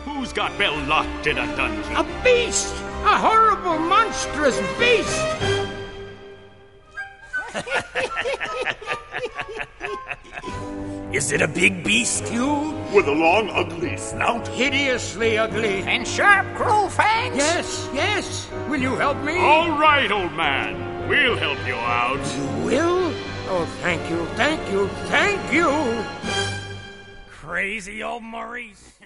Who's got Belle locked in a dungeon? A beast! A horrible, monstrous beast! Is it a big beast, Hugh? With a long, ugly snout? Hideously ugly. And sharp, cruel fangs? Yes, yes. Will you help me? All right, old man. We'll help you out. You will? Oh, thank you, thank you, thank you! Crazy old Maurice.